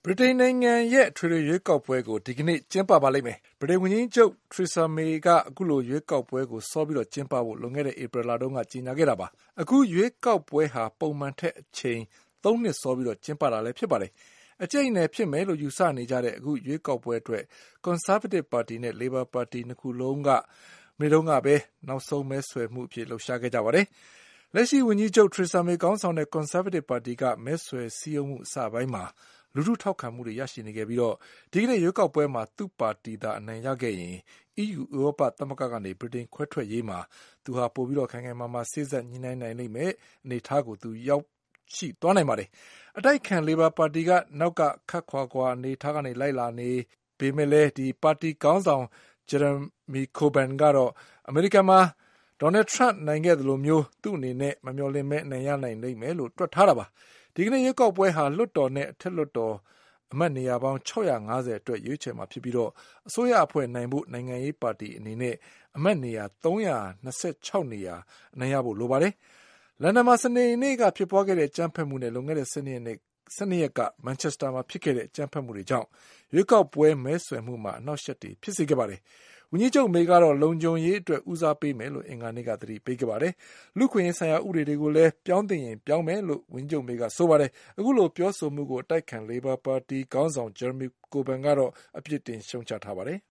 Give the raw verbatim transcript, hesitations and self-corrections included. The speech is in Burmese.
ဗြိတိန်နိုင်ငံရဲ့ထွေထွေရွေးကောက်ပွဲကိုဒီကနေ့ကျင်းပပါလိမ့်မယ်။ဗြိတိန်ဝန်ကြီးချုပ်ထရီဆာမေကအခုလိုရွေးကောက်ပွဲကိုစောပြီးကျင်းပဖို့လွန်ခဲ့တဲ့ဧပြီလတုန်းကကြေညာခဲ့တာပါ။အခုရွေးကောက်ပွဲဟာပုံမှန်ထက်အချိန်သုံးနှစ်စောပြီးကျင်းပတာလည်းဖြစ်ပါတယ်။အကြိတ်အနယ်ဖြစ်မယ်လို့ယူဆနေကြတဲ့အခုရွေးကောက်ပွဲအတွက်ကွန်ဆာဗေးတစ်ပါတီနဲ့လေဘာပါတီနှစ်ခုလုံးကမနေ့တုန်းကပဲနောက်ဆုံးမဲဆွယ်မှုအဖြစ်လှုပ်ရှားခဲ့ကြပါတယ်။လက်ရှိဝန်ကြီးချုပ်ထရီဆာမေခေါင်းဆောင်တဲ့ကွန်ဆာဗေးတစ်ပါတီကမဲဆွယ်စည်းရုံးမှုအစပိုင်းမှာလူထုထောက်ခံမှုတွေရရှိနေခဲ့ပြီးဒီကနေ့ရွေးကောက်ပွဲမှာသူ့ပါတီသာအနိုင်ရခဲ့ရင်အီးယူဥရောပသမဂ္ဂကနေဗြိတိန်ခွဲထွက်ရေးမှာသူဟာပိုပြီးခိုင်ခိုင်မာမာစေ့စပ်ညှိနှိုင်းနိုင်လိမ့်မယ်အနေအထားကိုသူရောက်ရှိသွားနိုင်ပါတယ်။အတိုက်အခံလေဘာပါတီကနောက်ကခပ်ခွာခွာအနေအထားကနေလိုက်လာနေပေမဲ့လည်းဒီပါတီခေါင်းဆောင်ဂျယ်ရမီကိုဘန်ကတော့အမေရိကန်မှာဒေါ်နယ်ထရမ့်နိုင်ခဲ့သလိုမျိုးသူ့အနေနဲ့မမျှော်လင့်မဲအနိုင်ရနိုင်လိမ့်မယ်လို့တွက်ထားတာပါ။ဒီကနေ့ရွေးကောက်ပွဲဟာလွှတ်တော်နဲ့အထက်လွှတ်တော်အမတ်နေရာပေါင်း၆၅၀အတွက်ရွေးချယ်မှာဖြစ်ပြီးအစိုးရအဖွဲ့နိုင်ဖို့နိုင်ငံရေးပါတီအနေနဲ့အမတ်နေရာ၃၂၆နေရာအနိုင်ရဖို့လိုပါတယ်။လန်ဒန်မှာစနေနေ့ကဖြစ်ပွားခဲ့တဲ့အကြမ်းဖက်မှုနဲ့လွန်ခဲ့တဲ့၁၂ရက်ကမန်ချက်စတာမှာဖြစ်ခဲ့တဲ့အကြမ်းဖက်မှုတွေကြောင့်ရွေးကောက်ပွဲမဲဆွယ်မှုမှာအနှောက်အယှက်တွေဖြစ်စေခဲ့ပါတယ်။ဝန်ကြီးချုပ်မေကတော့လုံခြုံရေးအတွက်ဦးစားပေးမယ်လို့အင်္ဂါနေ့ကသတိပေးခဲ့ပါတယ်။လူ့အခွင့်အရေးဆိုင်ရာဥပဒေတွေကိုလည်းပြောင်းသင့်ရင်ပြောင်းမယ်လို့ဝန်ကြီးချုပ်မေကဆိုပါတယ်။အခုလိုပြောဆိုမှုကိုအတိုက်အခံလေဘာပါတီခေါင်းဆောင်ဂျယ်ရမီကိုဘန်ကတော့အပြစ်တင်ရှုံ့ချထားပါတယ်